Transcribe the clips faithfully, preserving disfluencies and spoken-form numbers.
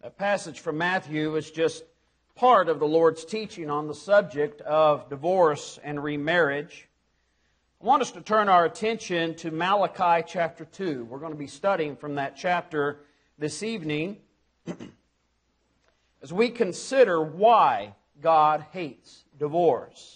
A passage from Matthew is just part of the Lord's teaching on the subject of divorce and remarriage. I want us to turn our attention to Malachi chapter two. We're going to be studying from that chapter this evening as we consider why God hates divorce.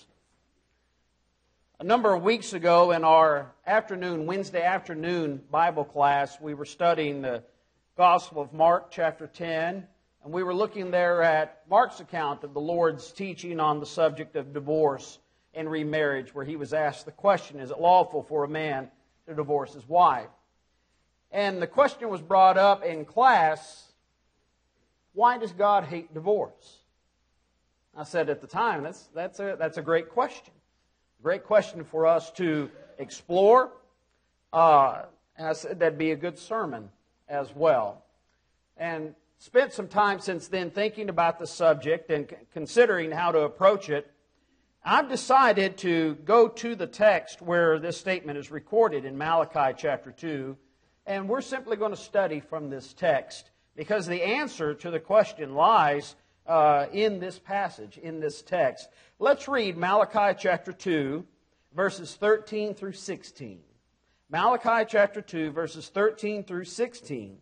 A number of weeks ago in our afternoon, Wednesday afternoon Bible class, we were studying the Gospel of Mark chapter ten, and we were looking there at Mark's account of the Lord's teaching on the subject of divorce and remarriage, where he was asked the question, is it lawful for a man to divorce his wife? And the question was brought up in class, why does God hate divorce? I said at the time, that's, that's, a, that's a great question. Great question for us to explore. Uh, and I said that'd be a good sermon as well. And spent some time since then thinking about the subject and c- considering how to approach it. I've decided to go to the text where this statement is recorded in Malachi chapter two, and we're simply going to study from this text because the answer to the question lies uh, in this passage, in this text. Let's read Malachi chapter two, verses thirteen through sixteen. Malachi chapter two, verses thirteen through sixteen.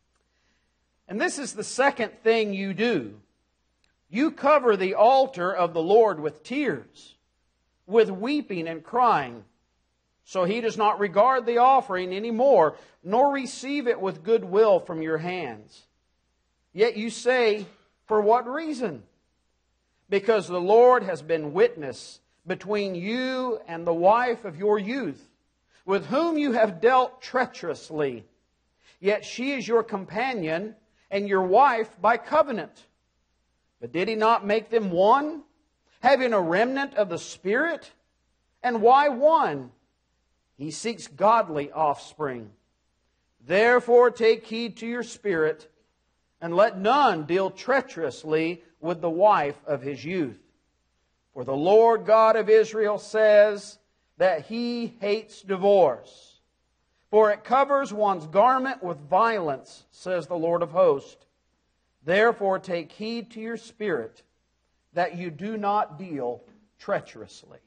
And this is the second thing you do. You cover the altar of the Lord with tears, with weeping and crying. So He does not regard the offering any more, nor receive it with good will from your hands. Yet you say, for what reason? Because the Lord has been witness between you and the wife of your youth, with whom you have dealt treacherously. Yet she is your companion and your wife by covenant. But did He not make them one, having a remnant of the Spirit? And why one? He seeks godly offspring. Therefore take heed to your spirit, and let none deal treacherously with the wife of his youth. For the Lord God of Israel says that He hates divorce. For it covers one's garment with violence, says the Lord of hosts. Therefore take heed to your spirit, that you do not deal treacherously.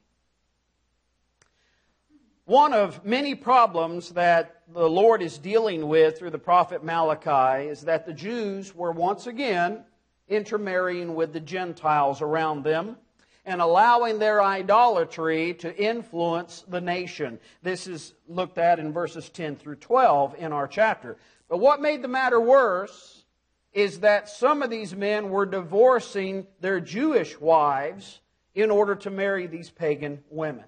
One of many problems that the Lord is dealing with through the prophet Malachi is that the Jews were once again intermarrying with the Gentiles around them and allowing their idolatry to influence the nation. This is looked at in verses ten through twelve in our chapter. But what made the matter worse is that some of these men were divorcing their Jewish wives in order to marry these pagan women.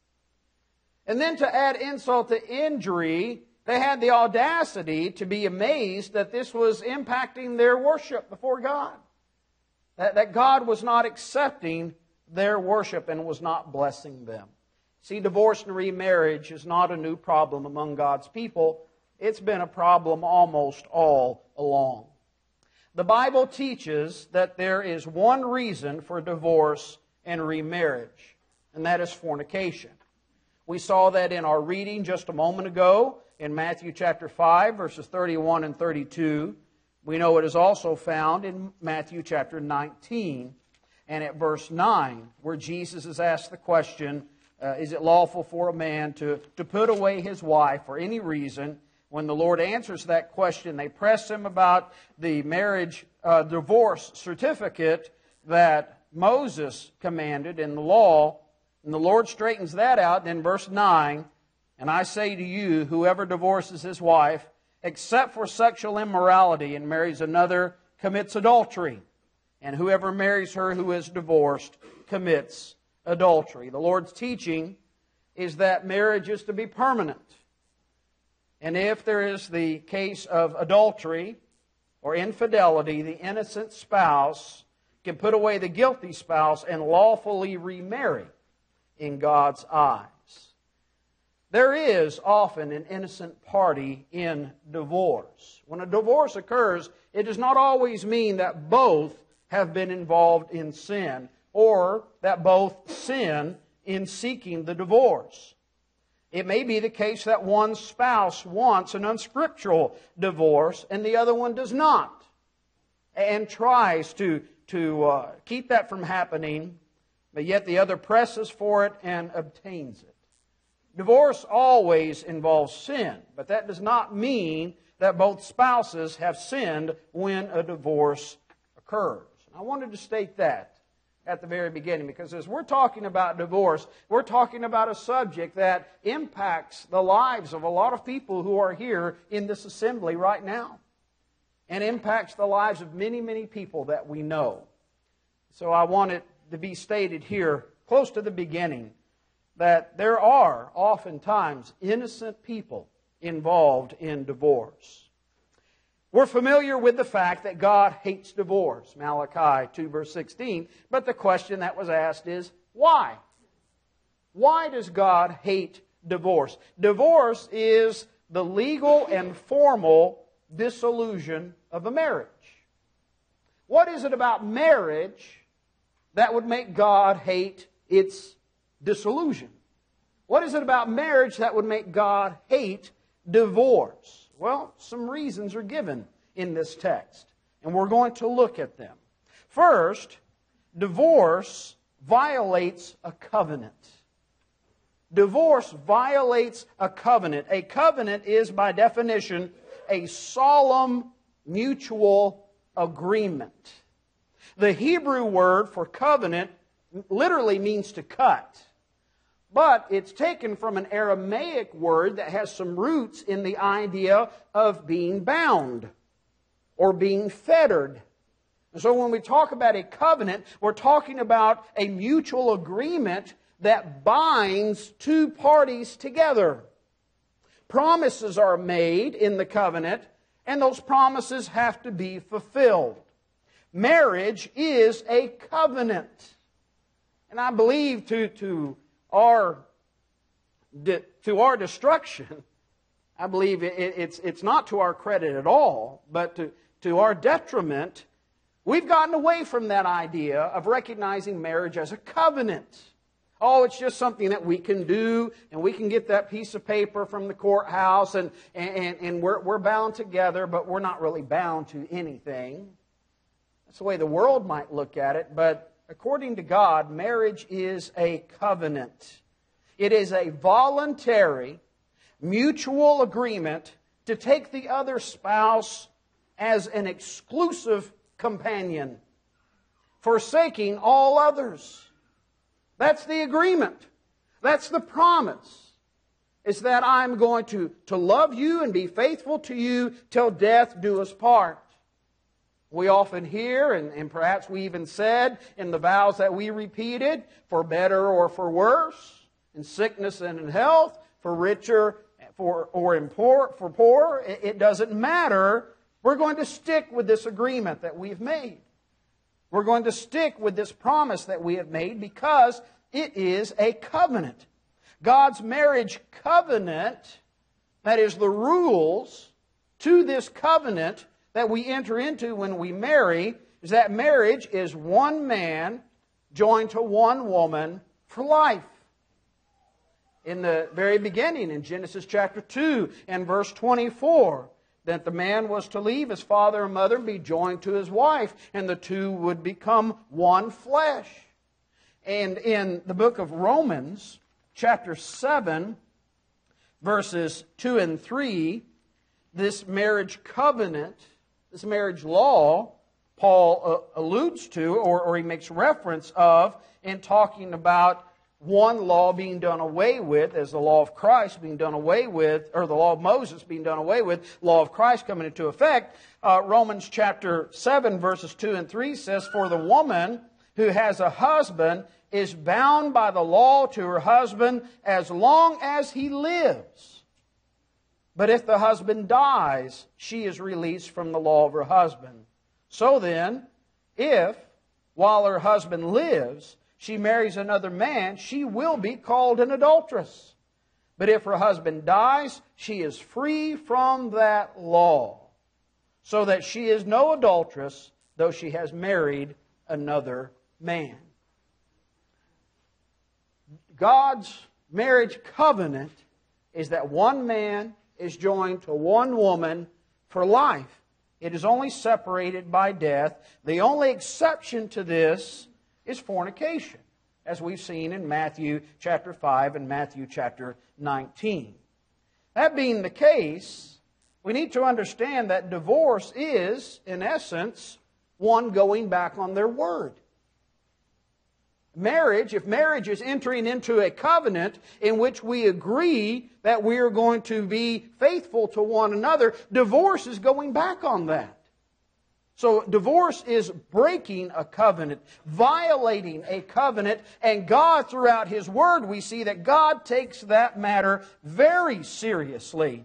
And then to add insult to injury, they had the audacity to be amazed that this was impacting their worship before God. That, that God was not accepting their worship and was not blessing them. See, divorce and remarriage is not a new problem among God's people. It's been a problem almost all along. The Bible teaches that there is one reason for divorce and remarriage, and that is fornication. We saw that in our reading just a moment ago in Matthew chapter five, verses thirty-one and thirty-two. We know it is also found in Matthew chapter nineteen and at verse nine, where Jesus is asked the question, uh, is it lawful for a man to, to put away his wife for any reason? When the Lord answers that question, they press Him about the marriage uh, divorce certificate that Moses commanded in the law. And the Lord straightens that out in verse nine. And I say to you, whoever divorces his wife, except for sexual immorality, and marries another, commits adultery. And whoever marries her who is divorced commits adultery. The Lord's teaching is that marriage is to be permanent. And if there is the case of adultery or infidelity, the innocent spouse can put away the guilty spouse and lawfully remarry in God's eyes. There is often an innocent party in divorce. When a divorce occurs, it does not always mean that both have been involved in sin or that both sin in seeking the divorce. It may be the case that one spouse wants an unscriptural divorce and the other one does not. and tries to, to uh, keep that from happening, but yet the other presses for it and obtains it. Divorce always involves sin, but that does not mean that both spouses have sinned when a divorce occurs. I wanted to state that at the very beginning, because as we're talking about divorce, we're talking about a subject that impacts the lives of a lot of people who are here in this assembly right now, and impacts the lives of many, many people that we know. So I want it to be stated here, close to the beginning, that there are oftentimes innocent people involved in divorce. We're familiar with the fact that God hates divorce, Malachi two verse sixteen, but the question that was asked is, why? Why does God hate divorce? Divorce is the legal and formal dissolution of a marriage. What is it about marriage that would make God hate its dissolution? What is it about marriage that would make God hate divorce? Well, some reasons are given in this text, and we're going to look at them. First, divorce violates a covenant. Divorce violates a covenant. A covenant is, by definition, a solemn mutual agreement. The Hebrew word for covenant literally means to cut. But it's taken from an Aramaic word that has some roots in the idea of being bound or being fettered. And so when we talk about a covenant, we're talking about a mutual agreement that binds two parties together. Promises are made in the covenant, and those promises have to be fulfilled. Marriage is a covenant. And I believe to, to, our, to our destruction, I believe it, it's, it's not to our credit at all, but to, to our detriment, we've gotten away from that idea of recognizing marriage as a covenant. Oh, it's just something that we can do, and we can get that piece of paper from the courthouse, and, and, and we're, we're bound together, but we're not really bound to anything. That's the way the world might look at it, but according to God, marriage is a covenant. It is a voluntary, mutual agreement to take the other spouse as an exclusive companion, forsaking all others. That's the agreement. That's the promise. Is that I'm going to, to love you and be faithful to you till death do us part. We often hear, and, and perhaps we even said in the vows that we repeated, for better or for worse, in sickness and in health, for richer for, or in poor, for poor, it, it doesn't matter. We're going to stick with this agreement that we've made. We're going to stick with this promise that we have made because it is a covenant. God's marriage covenant, that is the rules to this covenant that we enter into when we marry, is that marriage is one man joined to one woman for life. In the very beginning, in Genesis chapter two and verse twenty-four, that the man was to leave his father and mother and be joined to his wife, and the two would become one flesh. And in the book of Romans, chapter seven, verses two and three, this marriage covenant, this marriage law, Paul uh, alludes to, or, or he makes reference of, in talking about one law being done away with, as the law of Christ being done away with, or the law of Moses being done away with, law of Christ coming into effect. Uh, Romans chapter seven, verses two and three says, for the woman who has a husband is bound by the law to her husband as long as he lives. But if the husband dies, she is released from the law of her husband. So then, if, while her husband lives, she marries another man, she will be called an adulteress. But if her husband dies, she is free from that law, so that she is no adulteress, though she has married another man. God's marriage covenant is that one man is joined to one woman for life. It is only separated by death. The only exception to this is fornication, as we've seen in Matthew chapter five and Matthew chapter nineteen. That being the case, we need to understand that divorce is, in essence, one going back on their word. Marriage, if marriage is entering into a covenant in which we agree that we are going to be faithful to one another, divorce is going back on that. So divorce is breaking a covenant, violating a covenant, and God, throughout His Word, we see that God takes that matter very seriously.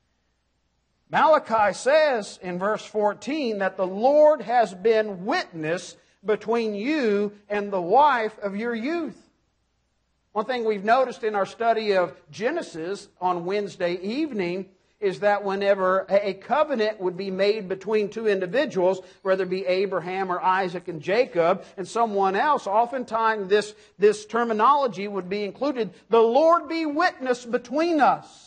Malachi says in verse fourteen that the Lord has been witness between you and the wife of your youth. One thing we've noticed in our study of Genesis on Wednesday evening is that whenever a covenant would be made between two individuals, whether it be Abraham or Isaac and Jacob and someone else, oftentimes this, this terminology would be included, the Lord be witness between us.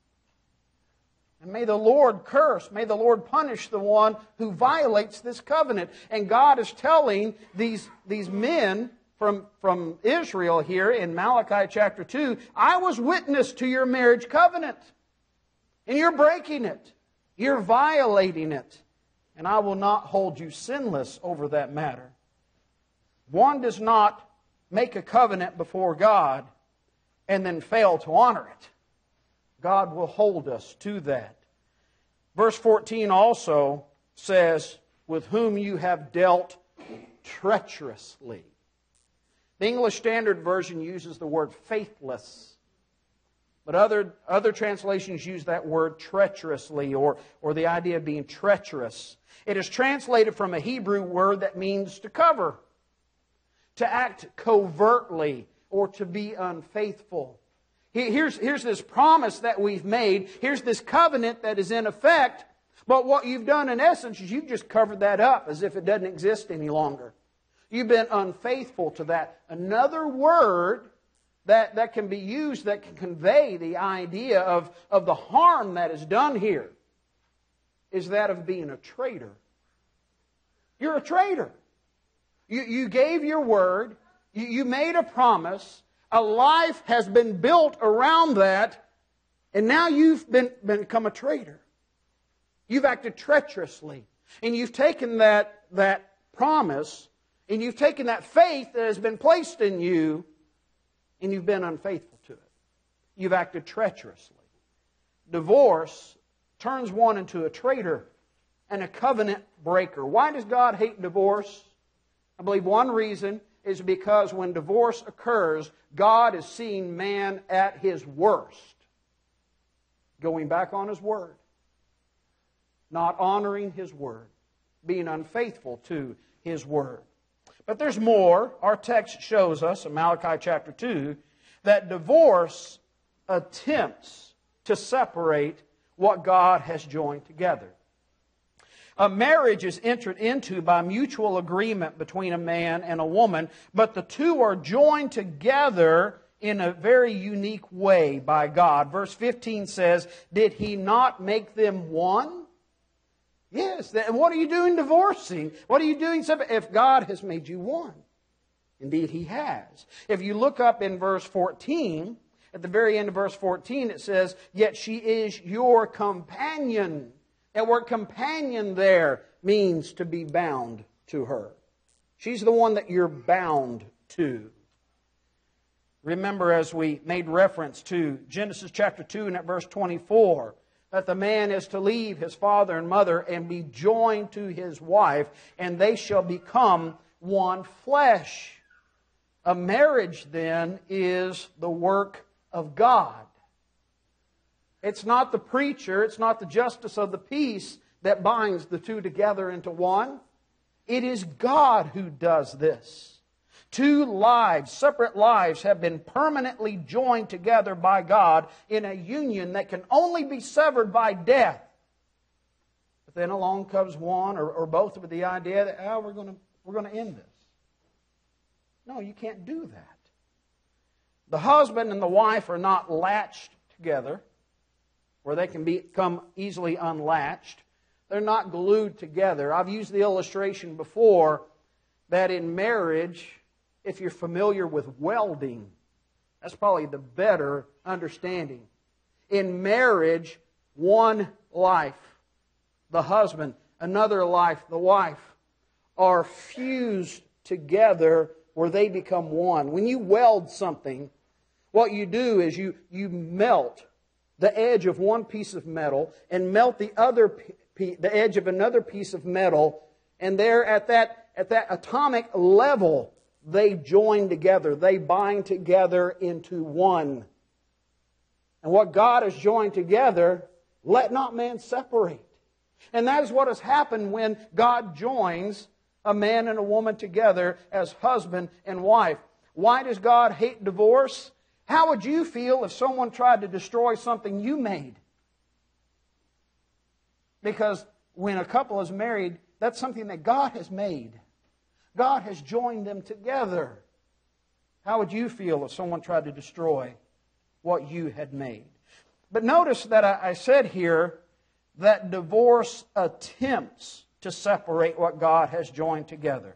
And may the Lord curse, may the Lord punish the one who violates this covenant. And God is telling these, these men from, from Israel here in Malachi chapter two, I was witness to your marriage covenant. And you're breaking it. You're violating it. And I will not hold you sinless over that matter. One does not make a covenant before God and then fail to honor it. God will hold us to that. Verse fourteen also says, with whom you have dealt treacherously. The English Standard Version uses the word faithless. But other, other translations use that word treacherously, or, or the idea of being treacherous. It is translated from a Hebrew word that means to cover, to act covertly, or to be unfaithful. Here's, here's this promise that we've made. Here's this covenant that is in effect. But what you've done in essence is you've just covered that up as if it doesn't exist any longer. You've been unfaithful to that. Another word that, that can be used that can convey the idea of, of the harm that is done here is that of being a traitor. You're a traitor. You, you gave your word. You, you made a promise. A life has been built around that, and now you've been, been become a traitor. You've acted treacherously. And you've taken that, that promise, and you've taken that faith that has been placed in you, and you've been unfaithful to it. You've acted treacherously. Divorce turns one into a traitor and a covenant breaker. Why does God hate divorce? I believe one reason is because when divorce occurs, God is seeing man at his worst. Going back on his word. Not honoring his word. Being unfaithful to his word. But there's more. Our text shows us in Malachi chapter two that divorce attempts to separate what God has joined together. A marriage is entered into by mutual agreement between a man and a woman, but the two are joined together in a very unique way by God. Verse fifteen says, did He not make them one? Yes. And what are you doing divorcing? What are you doing if God has made you one? Indeed, He has. If you look up in verse fourteen, at the very end of verse fourteen, it says, yet she is your companion. That word companion there means to be bound to her. She's the one that you're bound to. Remember, as we made reference to Genesis chapter two and at verse twenty-four, that the man is to leave his father and mother and be joined to his wife, and they shall become one flesh. A marriage, then, is the work of God. It's not the preacher, it's not the justice of the peace that binds the two together into one. It is God who does this. Two lives, separate lives, have been permanently joined together by God in a union that can only be severed by death. But then along comes one or, or both with the idea that, oh, we're going to, we're going to end this. No, you can't do that. The husband and the wife are not latched together, where they can become easily unlatched. They're not glued together. I've used the illustration before that in marriage, if you're familiar with welding, that's probably the better understanding. In marriage, one life, the husband, another life, the wife, are fused together where they become one. When you weld something, what you do is you, you melt the edge of one piece of metal and melt the other pe- the edge of another piece of metal, and there at that at that atomic level they join together, they bind together into one. And what God has joined together, let not man separate. And that is what has happened when God joins a man and a woman together as husband and wife. Why does God hate divorce? How would you feel if someone tried to destroy something you made? Because when a couple is married, that's something that God has made. God has joined them together. How would you feel if someone tried to destroy what you had made? But notice that I said here that divorce attempts to separate what God has joined together.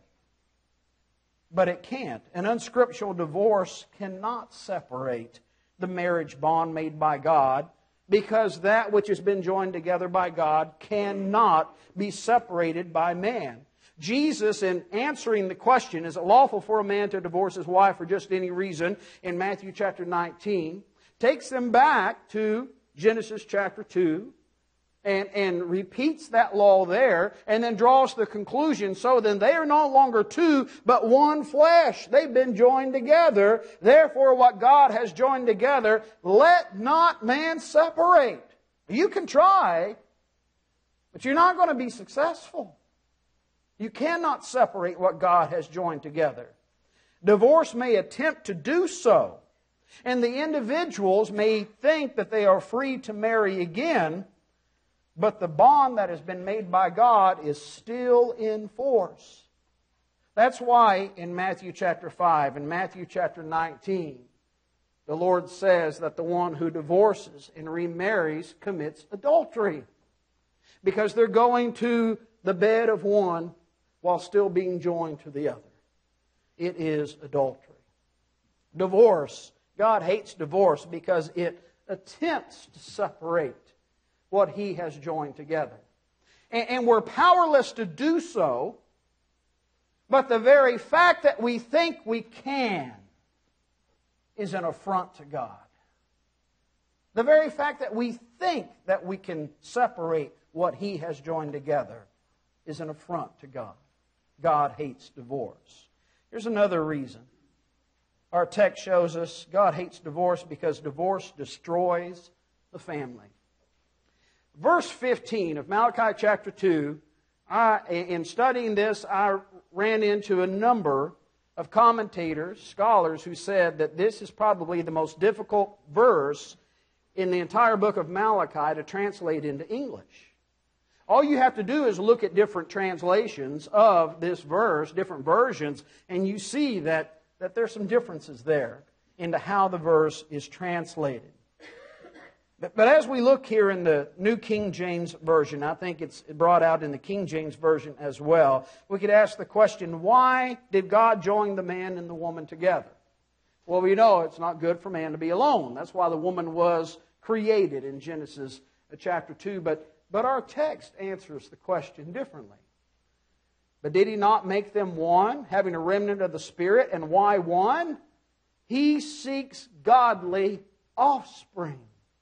But it can't. An unscriptural divorce cannot separate the marriage bond made by God, because that which has been joined together by God cannot be separated by man. Jesus, in answering the question, is it lawful for a man to divorce his wife for just any reason, in Matthew chapter nineteen, takes them back to Genesis chapter two, and, and repeats that law there, and then draws the conclusion, so then they are no longer two, but one flesh. They've been joined together. Therefore, what God has joined together, let not man separate. You can try, but you're not going to be successful. You cannot separate what God has joined together. Divorce may attempt to do so, and the individuals may think that they are free to marry again, but the bond that has been made by God is still in force. That's why in Matthew chapter five and Matthew chapter nineteen, the Lord says that the one who divorces and remarries commits adultery, because they're going to the bed of one while still being joined to the other. It is adultery. Divorce. God hates divorce because it attempts to separate what He has joined together. And, and we're powerless to do so, but the very fact that we think we can is an affront to God. The very fact that we think that we can separate what He has joined together is an affront to God. God hates divorce. Here's another reason. Our text shows us God hates divorce because divorce destroys the family. Verse fifteen of Malachi chapter two, I, in studying this, I ran into a number of commentators, scholars, who said that this is probably the most difficult verse in the entire book of Malachi to translate into English. All you have to do is look at different translations of this verse, different versions, and you see that, that there's some differences there into how the verse is translated. But, but as we look here in the New King James Version, I think it's brought out in the King James Version as well, we could ask the question, why did God join the man and the woman together? Well, we know it's not good for man to be alone. That's why the woman was created in Genesis chapter two. But But our text answers the question differently. But did He not make them one, having a remnant of the Spirit? And why one? He seeks godly offspring.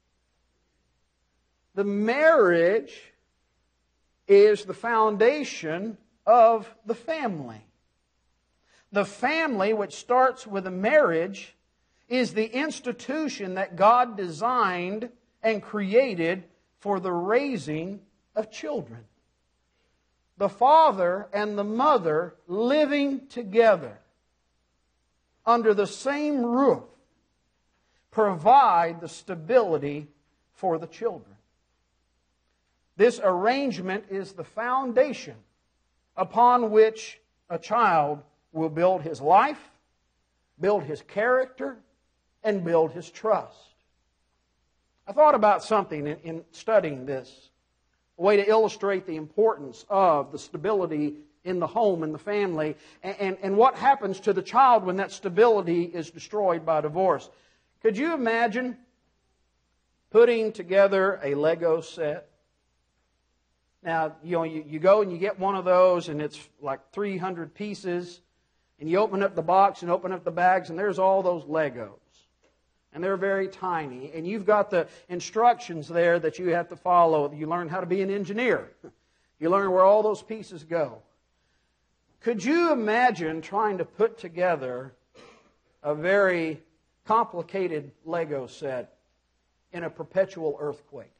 The marriage is the foundation of the family. The family, which starts with a marriage, is the institution that God designed and created for the raising of children. The father and the mother living together under the same roof provide the stability for the children. This arrangement is the foundation upon which a child will build his life, build his character, and build his trust. I thought about something in, in studying this. a way to illustrate the importance of the stability in the home and the family, and, and, and what happens to the child when that stability is destroyed by divorce. Could you imagine putting together a Lego set? Now, you know, you, you go and you get one of those, and it's like three hundred pieces, and you open up the box and open up the bags, and there's all those Legos. And they're very tiny. And you've got the instructions there that you have to follow. You learn how to be an engineer. You learn where all those pieces go. Could you imagine trying to put together a very complicated Lego set in a perpetual earthquake,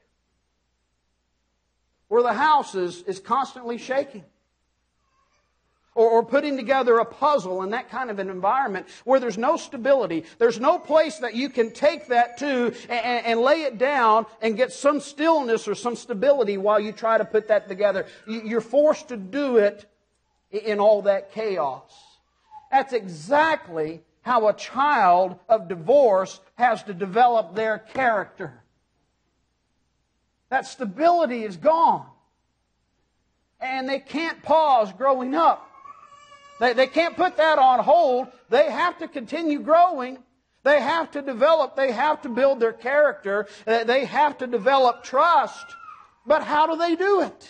where the house is, is constantly shaking? Or, or putting together a puzzle in that kind of an environment where there's no stability, there's no place that you can take that to and, and lay it down and get some stillness or some stability while you try to put that together. You're forced to do it in all that chaos. That's exactly how a child of divorce has to develop their character. That stability is gone. And they can't pause growing up. They, they can't put that on hold. They have to continue growing. They have to develop. They have to build their character. They have to develop trust. But how do they do it?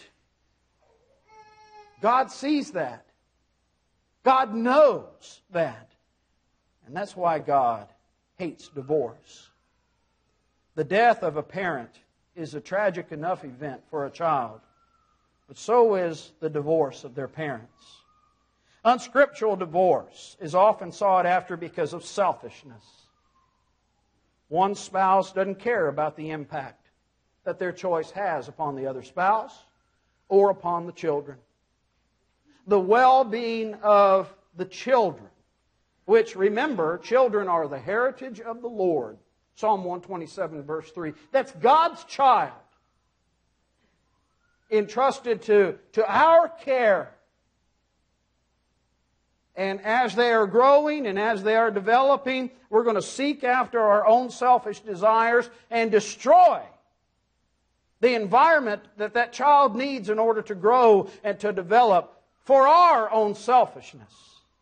God sees that. God knows that. And that's why God hates divorce. The death of a parent is a tragic enough event for a child, but so is the divorce of their parents. Unscriptural divorce is often sought after because of selfishness. One spouse doesn't care about the impact that their choice has upon the other spouse or upon the children. The well-being of the children, which, remember, children are the heritage of the Lord. Psalm one twenty-seven, verse three. That's God's child, entrusted to, to our care. And as they are growing and as they are developing, we're going to seek after our own selfish desires and destroy the environment that that child needs in order to grow and to develop for our own selfishness.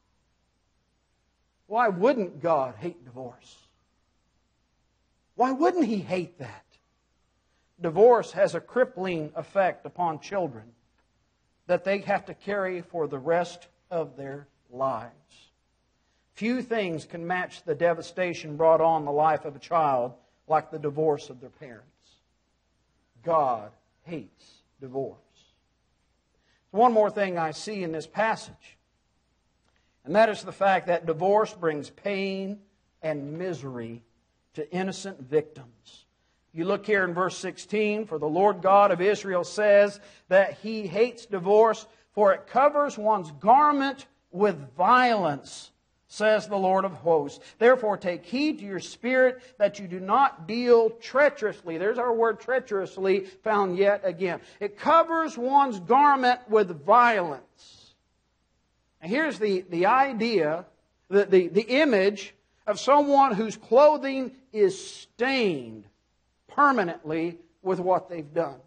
Why wouldn't God hate divorce? Why wouldn't He hate that? Divorce has a crippling effect upon children that they have to carry for the rest of their lives. Few things can match the devastation brought on the life of a child like the divorce of their parents. God hates divorce. One more thing I see in this passage, and that is the fact that divorce brings pain and misery to innocent victims. You look here in verse sixteen, for the Lord God of Israel says that He hates divorce, for it covers one's garment with violence, says the Lord of hosts. Therefore take heed to your spirit that you do not deal treacherously. There's our word treacherously found yet again. It covers one's garment with violence. And here's the, the idea, the, the, the image of someone whose clothing is stained permanently with what they've done.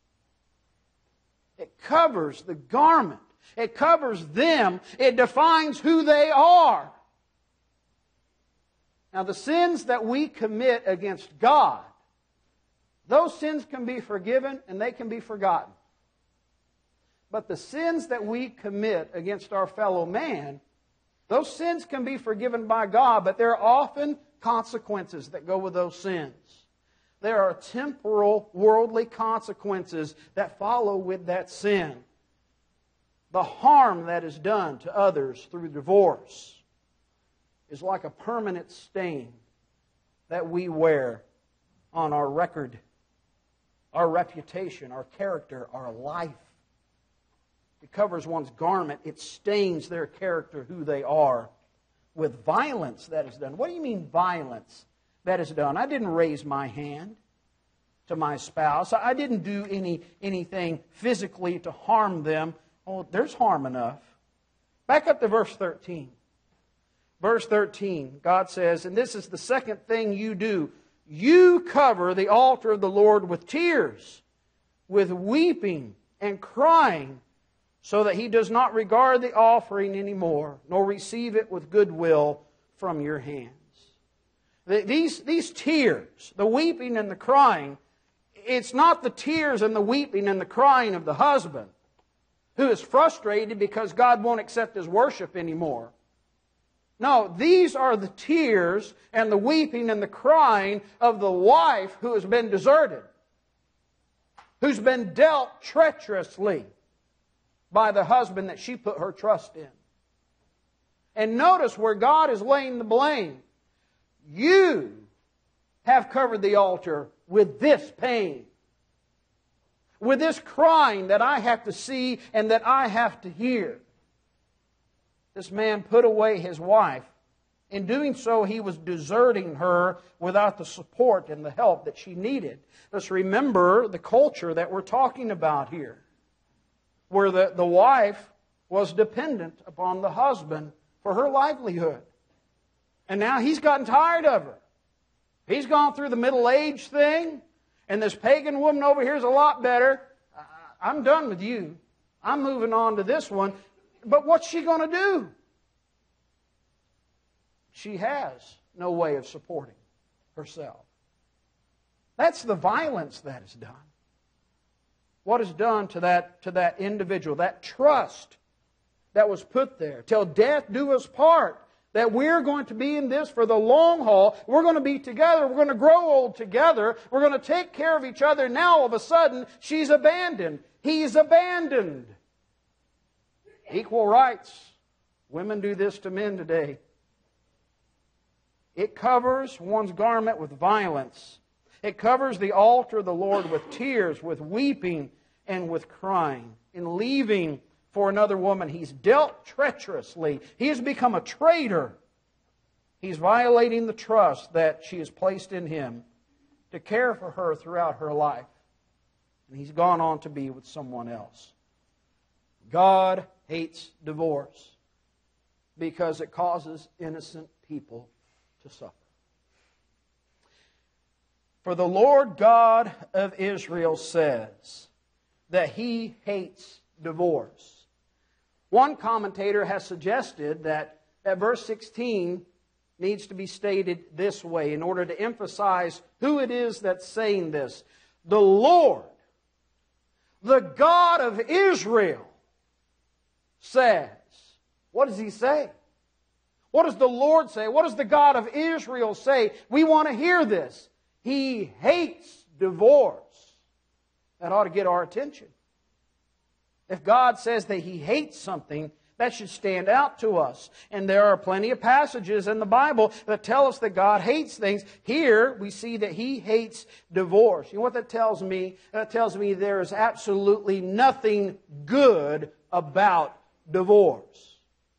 It covers the garment. It covers them. It defines who they are. Now, the sins that we commit against God, those sins can be forgiven and they can be forgotten. But the sins that we commit against our fellow man, those sins can be forgiven by God, but there are often consequences that go with those sins. There are temporal, worldly consequences that follow with that sin. The harm that is done to others through divorce is like a permanent stain that we wear on our record, our reputation, our character, our life. It covers one's garment. It stains their character, who they are, with violence that is done. What do you mean violence that is done? I didn't raise my hand to my spouse. I didn't do any anything physically to harm them. Oh, there's harm enough. Back up to verse thirteen. Verse thirteen, God says, and this is the second thing you do. You cover the altar of the Lord with tears. with weeping and crying, so that he does not regard the offering anymore, nor receive it with goodwill from your hands. These, these tears, the weeping and the crying, it's not the tears and the weeping and the crying of the husband who is frustrated because God won't accept his worship anymore. No, these are the tears and the weeping and the crying of the wife who has been deserted, who's been dealt treacherously by the husband that she put her trust in. And notice where God is laying the blame. You have covered the altar with this pain, with this crying that I have to see and that I have to hear. This man put away his wife. In doing so, he was deserting her without the support and the help that she needed. Let's remember the culture that we're talking about here, where the, the wife was dependent upon the husband for her livelihood. And now he's gotten tired of her. He's gone through the middle age thing, and this pagan woman over here is a lot better. I'm done with you. I'm moving on to this one. But what's she going to do? She has no way of supporting herself. That's the violence that is done. What is done to that, to that individual, that trust that was put there. Till death do us part. That we're going to be in this for the long haul. We're going to be together. We're going to grow old together. We're going to take care of each other. Now all of a sudden, she's abandoned. He's abandoned. Equal rights. Women do this to men today. It covers one's garment with violence. It covers the altar of the Lord with tears, with weeping, and with crying. In leaving for another woman, he's dealt treacherously. He has become a traitor. He's violating the trust that she has placed in him to care for her throughout her life. And he's gone on to be with someone else. God hates divorce because it causes innocent people to suffer. For the Lord God of Israel says that He hates divorce. One commentator has suggested that, that verse sixteen needs to be stated this way in order to emphasize who it is that's saying this. The Lord, the God of Israel, says. What does He say? What does the Lord say? What does the God of Israel say? We want to hear this. He hates divorce. That ought to get our attention. If God says that He hates something, that should stand out to us. And there are plenty of passages in the Bible that tell us that God hates things. Here we see that He hates divorce. You know what that tells me? That tells me there is absolutely nothing good about divorce.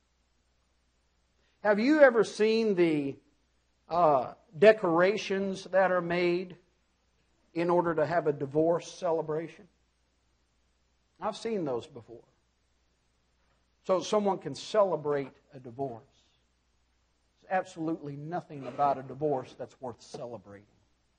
Have you ever seen the uh, decorations that are made in order to have a divorce celebration? I've seen those before. So someone can celebrate a divorce. There's absolutely nothing about a divorce that's worth celebrating.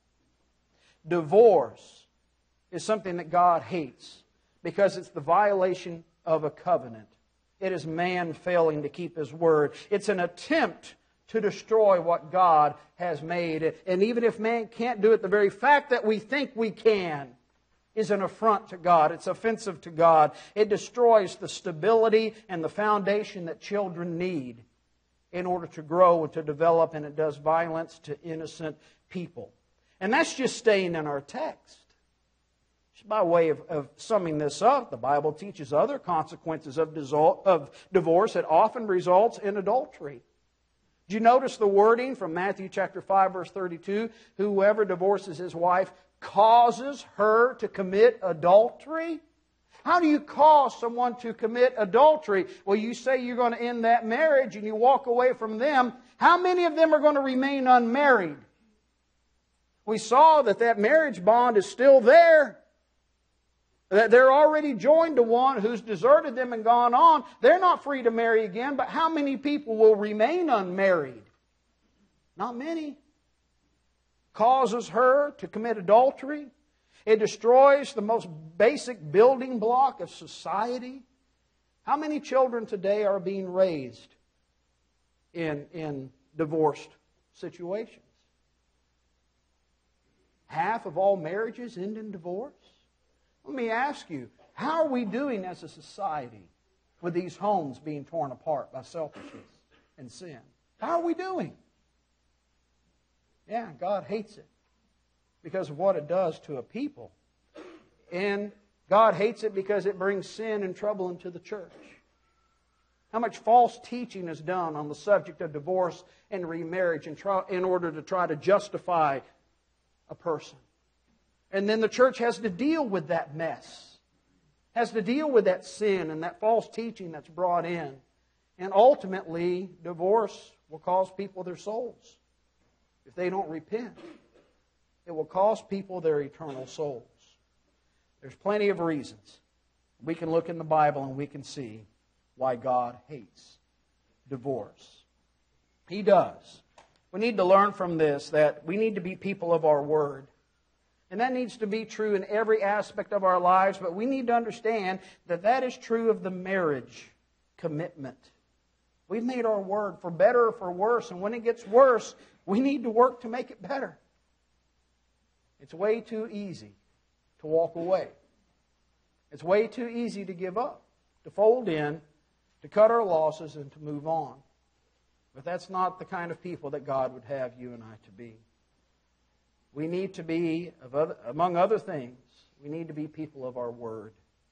Divorce is something that God hates because it's the violation of a covenant. It is man failing to keep his word. It's an attempt to destroy what God has made. And even if man can't do it, the very fact that we think we can is an affront to God. It's offensive to God. It destroys the stability and the foundation that children need in order to grow and to develop, and it does violence to innocent people. And that's just staying in our text. By way of, of summing this up, the Bible teaches other consequences of, dissol- of divorce that often results in adultery. Do you notice the wording from Matthew chapter five, verse thirty-two? Whoever divorces his wife causes her to commit adultery? How do you cause someone to commit adultery? Well, you say you're going to end that marriage and you walk away from them. How many of them are going to remain unmarried? We saw that that marriage bond is still there. That they're already joined to one who's deserted them and gone on. They're not free to marry again, but how many people will remain unmarried? Not many. Causes her to commit adultery. It destroys the most basic building block of society. How many children today are being raised in, in divorced situations? Half of all marriages end in divorce. Let me ask you, how are we doing as a society with these homes being torn apart by selfishness and sin? How are we doing? Yeah, God hates it because of what it does to a people. And God hates it because it brings sin and trouble into the church. How much false teaching is done on the subject of divorce and remarriage in, try, in order to try to justify a person. And then the church has to deal with that mess. Has to deal with that sin and that false teaching that's brought in. And ultimately, divorce will cost people their souls. If they don't repent, it will cost people their eternal souls. There's plenty of reasons. We can look in the Bible and we can see why God hates divorce. He does. We need to learn from this that we need to be people of our word. And that needs to be true in every aspect of our lives, but we need to understand that that is true of the marriage commitment. We've made our word for better or for worse, and when it gets worse, we need to work to make it better. It's way too easy to walk away. It's way too easy to give up, to fold in, to cut our losses, and to move on. But that's not the kind of people that God would have you and I to be. We need to be, of other, among other things, we need to be people of our word.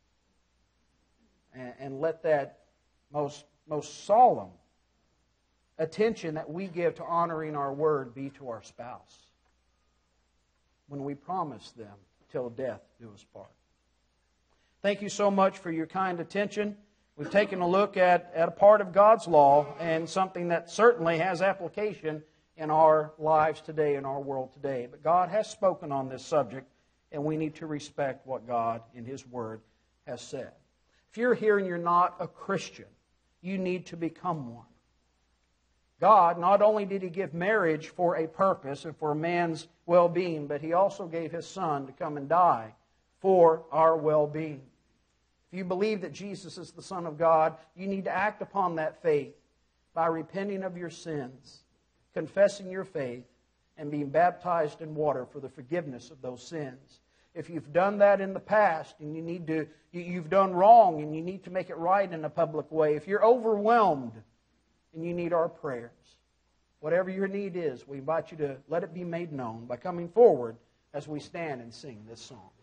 And, and let that most, most solemn attention that we give to honoring our word be to our spouse. When we promise them, till death do us part. Thank you so much for your kind attention. We've taken a look at, at a part of God's law and something that certainly has application in our lives today, in our world today. But God has spoken on this subject, and we need to respect what God in His Word has said. If you're here and you're not a Christian, you need to become one. God, not only did He give marriage for a purpose and for a man's well-being, but He also gave His Son to come and die for our well-being. If you believe that Jesus is the Son of God, you need to act upon that faith by repenting of your sins, confessing your faith, and being baptized in water for the forgiveness of those sins. If you've done that in the past and you need to, you've done wrong and you need to make it right in a public way, if you're overwhelmed and you need our prayers, whatever your need is, we invite you to let it be made known by coming forward as we stand and sing this song.